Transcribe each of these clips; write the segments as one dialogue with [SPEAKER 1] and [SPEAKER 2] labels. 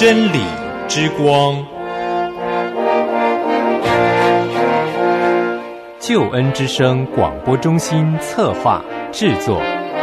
[SPEAKER 1] 真理之光，
[SPEAKER 2] 救恩之声广播中心策划制作。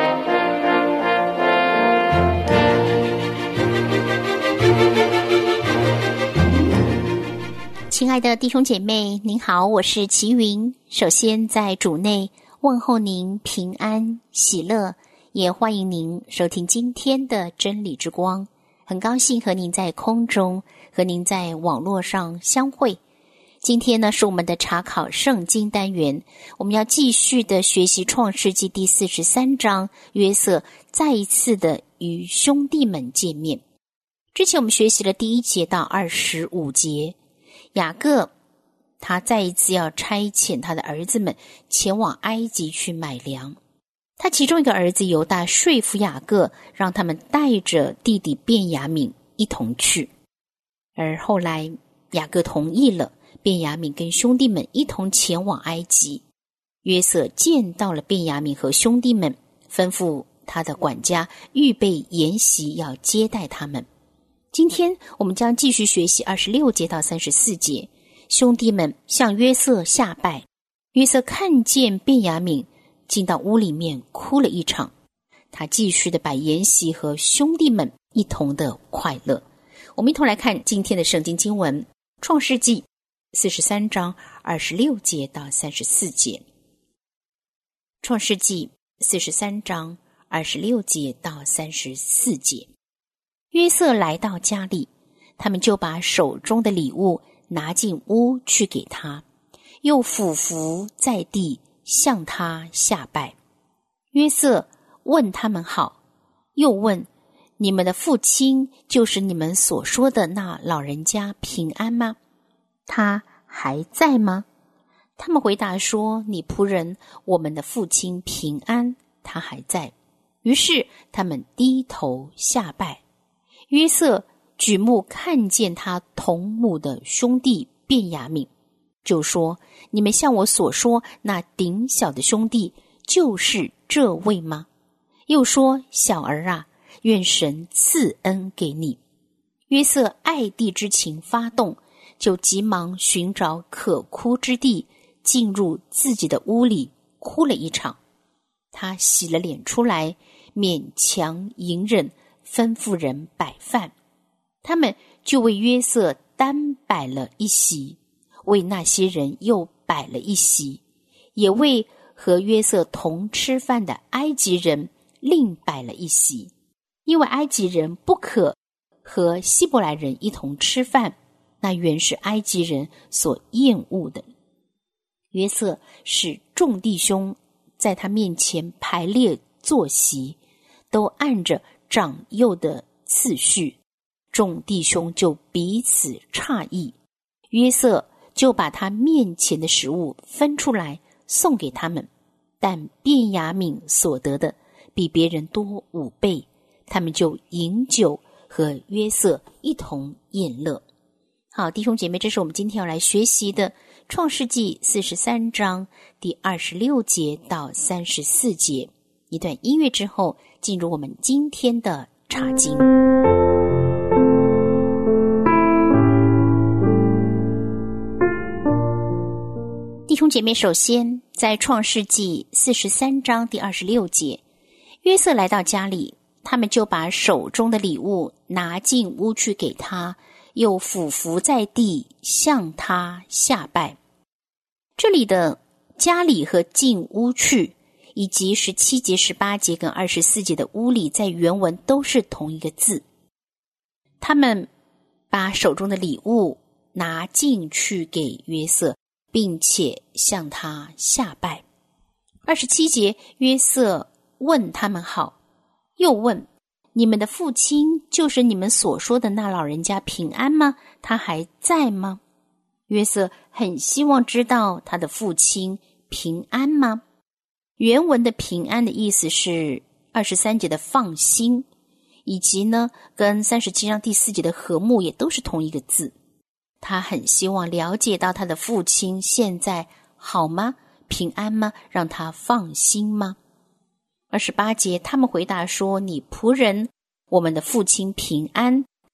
[SPEAKER 3] 亲爱的弟兄姐妹，您好，我是齐云。首先在主内问候您平安喜乐，也欢迎您收听今天的真理之光。很高兴和您在空中，和您在网络上相会。今天呢是我们的查考圣经单元，我们要继续的学习创世纪第43章，约瑟再一次的与兄弟们见面。之前我们学习了第1节到25节，雅各他再一次要差遣他的儿子们前往埃及去买粮。他其中一个儿子犹大说服雅各，让他们带着弟弟便雅悯一同去。而后来雅各同意了，便雅悯跟兄弟们一同前往埃及。约瑟见到了便雅悯和兄弟们，吩咐他的管家预备筵席要接待他们。今天我们将继续学习26节到34节。兄弟们向约瑟下拜，约瑟看见便雅悯进到屋里面哭了一场，他继续的摆筵席和兄弟们一同的快乐。我们一同来看今天的圣经经文，创世纪43章26节到34节。创世纪43章26节到34节。约瑟来到家里，他们就把手中的礼物拿进屋去给他，又俯伏在地向他下拜。约瑟问他们好，又问你们的父亲就是你们所说的那老人家平安吗？他还在吗？他们回答说，你仆人我们的父亲平安，他还在。于是他们低头下拜。约瑟举目看见他同母的兄弟便雅悯，就说，你们像我所说那顶小的兄弟就是这位吗？又说，小儿啊，愿神赐恩给你。约瑟爱弟之情发动，就急忙寻找可哭之地，进入自己的屋里哭了一场。他洗了脸出来，勉强隐忍，吩咐人摆饭。他们就为约瑟单摆了一席，为那些人又摆了一席，也为和约瑟同吃饭的埃及人另摆了一席，因为埃及人不可和希伯来人一同吃饭，那原是埃及人所厌恶的。约瑟使众弟兄在他面前排列坐席，都按着长幼的次序，众弟兄就彼此诧异。约瑟就把他面前的食物分出来送给他们，但便雅悯所得的比别人多5倍，他们就饮酒和约瑟一同宴乐。好，弟兄姐妹，这是我们今天要来学习的创世纪43章第26节到34节。一段音乐之后，进入我们今天的查经。弟兄姐妹，首先在创世纪43章第26节，约瑟来到家里，他们就把手中的礼物拿进屋去给他，又俯伏在地向他下拜。这里的家里和进屋去，以及17节、18节跟24节的屋里，在原文都是同一个字。他们把手中的礼物拿进去给约瑟，并且向他下拜。27节，约瑟问他们好，又问你们的父亲就是你们所说的那老人家平安吗？他还在吗？约瑟很希望知道他的父亲平安吗？原文的平安的意思是23节的放心，以及呢跟37章第4节的和睦也都是同一个字。他很希望了解到他的父亲现在好吗？平安吗？让他放心吗？28节，他们回答说，你仆人我们的父亲平安，他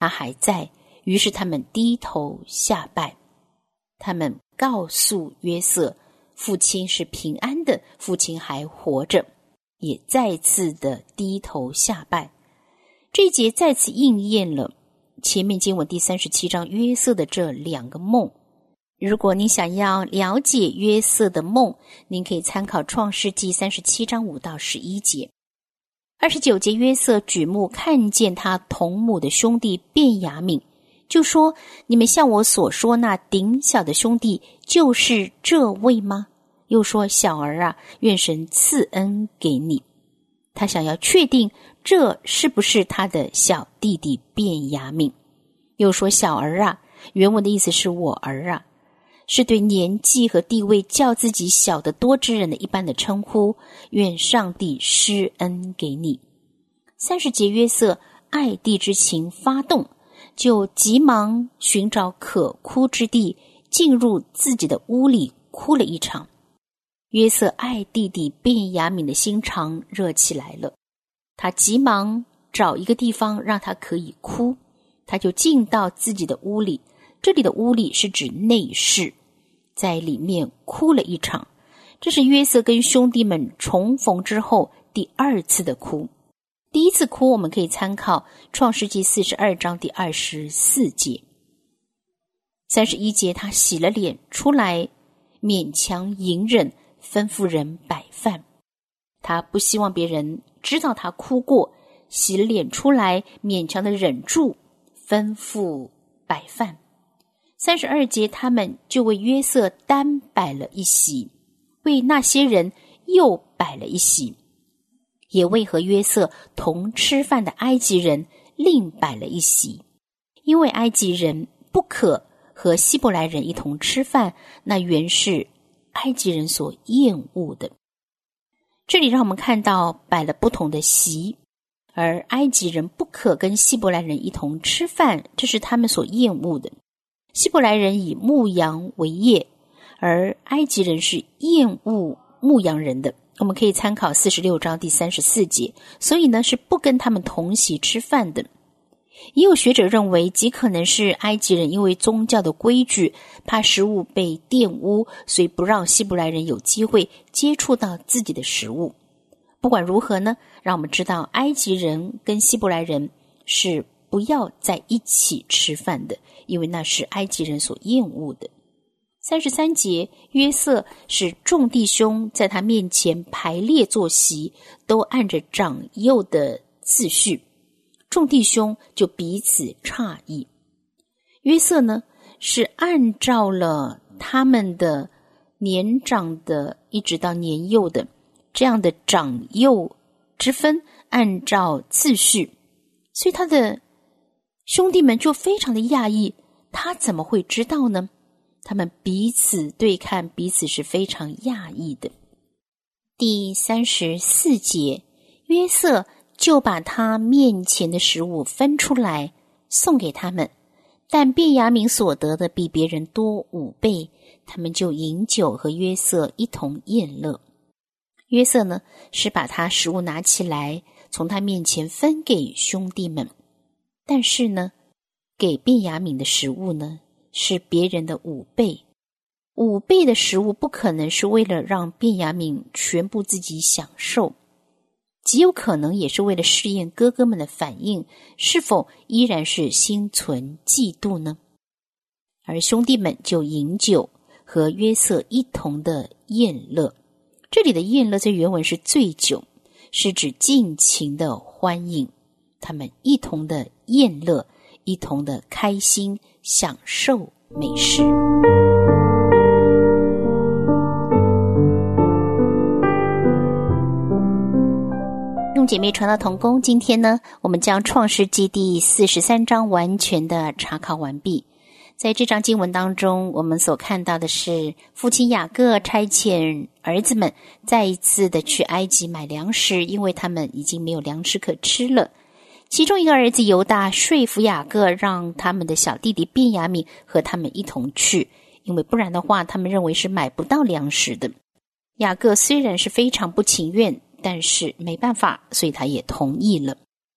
[SPEAKER 3] 他还在，于是他们低头下拜。他们告诉约瑟，父亲是平安的，父亲还活着，也再次的低头下拜。这一节再次应验了前面经文第37章约瑟的这两个梦。如果你想要了解约瑟的梦，您可以参考创世纪37章5到11节。29节，约瑟举目看见他同母的兄弟便雅悯，就说：你们向我所说那顶小的兄弟就是这位吗？又说：小儿啊，愿神赐恩给你。他想要确定这是不是他的小弟弟便雅悯。又说：小儿啊，原文的意思是我儿啊，是对年纪和地位较自己小得多之人的一般的称呼，愿上帝施恩给你。30节，约瑟爱弟之情发动，就急忙寻找可哭之地，进入自己的屋里哭了一场。约瑟爱弟弟便雅悯的心肠热起来了，他急忙找一个地方让他可以哭，他就进到自己的屋里，这里的屋里是指内室，在里面哭了一场。这是约瑟跟兄弟们重逢之后第二次的哭。第一次哭我们可以参考创世纪42章第24节。31节，他洗了脸出来，勉强隐忍，吩咐人摆饭。他不希望别人知道他哭过，洗了脸出来，勉强的忍住，吩咐摆饭。32节，他们就为约瑟单摆了一席，为那些人又摆了一席，也为和约瑟同吃饭的埃及人另摆了一席。因为埃及人不可和希伯来人一同吃饭，那原是埃及人所厌恶的。这里让我们看到摆了不同的席，而埃及人不可跟希伯来人一同吃饭，这是他们所厌恶的。希伯来人以牧羊为业，而埃及人是厌恶牧羊人的。我们可以参考46章第34节，所以呢是不跟他们同席吃饭的。也有学者认为，极可能是埃及人因为宗教的规矩，怕食物被玷污，所以不让希伯来人有机会接触到自己的食物。不管如何呢，让我们知道埃及人跟希伯来人是不要在一起吃饭的，因为那是埃及人所厌恶的。33节，约瑟使众弟兄在他面前排列坐席，都按着长幼的次序，众弟兄就彼此诧异。约瑟呢，是按照了他们的年长的一直到年幼的这样的长幼之分，按照次序，所以他的兄弟们就非常的讶异，他怎么会知道呢？他们彼此对看，彼此是非常讶异的。第34节，约瑟就把他面前的食物分出来送给他们，但便雅悯所得的比别人多5倍，他们就饮酒和约瑟一同宴乐。约瑟呢，是把他食物拿起来从他面前分给兄弟们，但是呢，给便雅悯的食物呢是别人的5倍。5倍的食物不可能是为了让便雅悯全部自己享受，极有可能也是为了试验哥哥们的反应，是否依然是心存嫉妒呢？而兄弟们就饮酒，和约瑟一同的宴乐。这里的宴乐在原文是醉酒，是指尽情的欢饮，他们一同的宴乐，一同的开心享受美食。用姐妹传道同工，今天呢，我们将创世纪第43章完全的查考完毕。在这章经文当中，我们所看到的是父亲雅各差遣儿子们再一次的去埃及买粮食，因为他们已经没有粮食可吃了。其中一个儿子犹大说服雅各，让他们的小弟弟便雅悯和他们一同去，因为不然的话他们认为是买不到粮食的。雅各虽然是非常不情愿，但是没办法，所以他也同意了。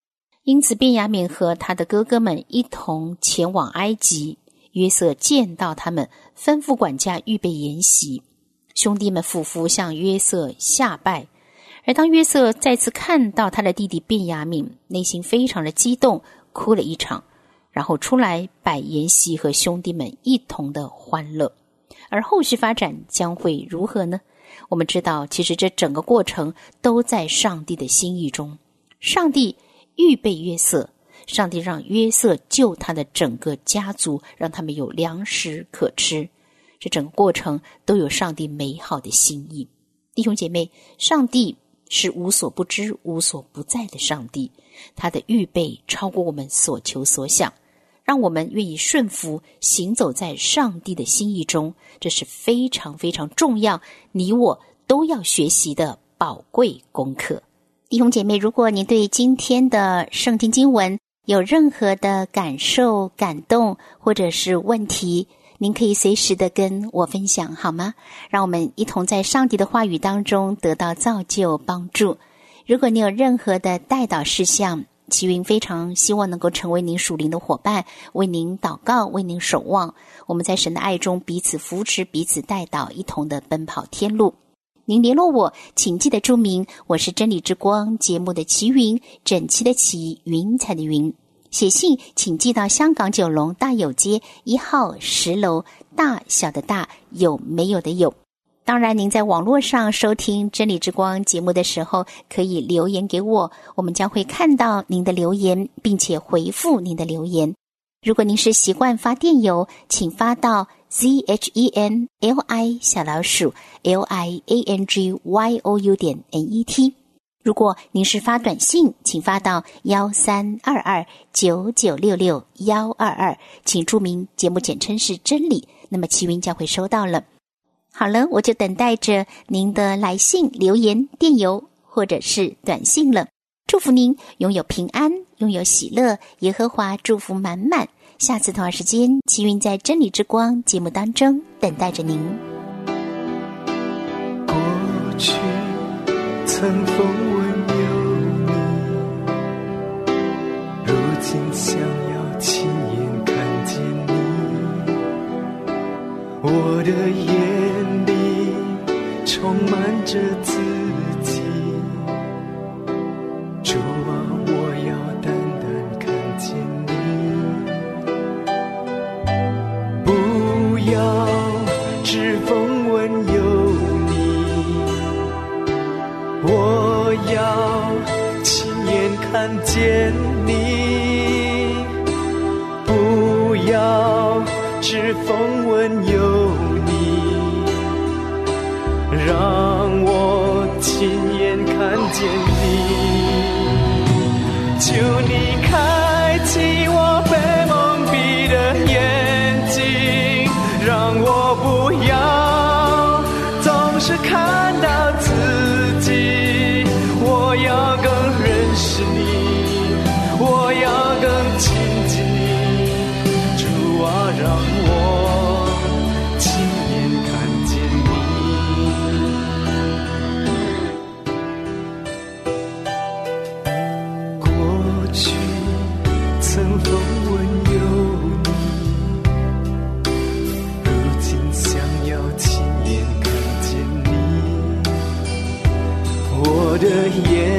[SPEAKER 3] 因此便雅悯和他的哥哥们一同前往埃及。约瑟见到他们，吩咐管家预备筵席，兄弟们俯伏向约瑟下拜。而当约瑟再次看到他的弟弟便雅悯，内心非常的激动，哭了一场，然后出来摆筵席，和兄弟们一同的欢乐。而后续发展将会如何呢？我们知道，其实这整个过程都在上帝的心意中。上帝预备约瑟，上帝让约瑟救他的整个家族，让他们有粮食可吃。这整个过程都有上帝美好的心意。弟兄姐妹，上帝是无所不知、无所不在的上帝，他的预备超过我们所求所想，让我们愿意顺服，行走在上帝的心意中，这是非常非常重要，你我都要学习的宝贵功课。弟兄姐妹，如果您对今天的圣经经文有任何的感受、感动或者是问题，您可以随时的跟我分享，好吗？让我们一同在上帝的话语当中得到造就帮助。如果你有任何的代祷事项，齐云非常希望能够成为您属灵的伙伴，为您祷告，为您守望。我们在神的爱中彼此扶持，彼此代祷，一同的奔跑天路。您联络我，请记得注明我是真理之光节目的齐云，整齐的齐，云彩的云。写信请寄到香港九龙大有街1号10楼，大小的大，有没有的有。当然您在网络上收听真理之光节目的时候，可以留言给我，我们将会看到您的留言，并且回复您的留言。如果您是习惯发电邮，请发到 ZHENLI_LIANGYOU.net。 如果您是发短信，请发到132299662122，请注明节目简称是真理，那么齐云将会收到了。好了，我就等待着您的来信、留言、电邮或者是短信了。祝福您拥有平安，拥有喜乐，耶和华祝福满满。下次同样时间，齐云在真理之光节目当中等待着您。
[SPEAKER 4] 过去曾风闻有你，如今想要亲眼看见你。我的眼里充满着自己，主啊，我要单单看见你。不要只风闻有你，我要亲眼看见你。不要只风闻有你，让我亲眼看见你。求你开启我被蒙蔽的眼睛，让我不要总是看到自己，我要更认识你，我要更亲近你。主啊，让我亲眼看见你。过去曾风闻有你，如今想要亲眼看见你。我的眼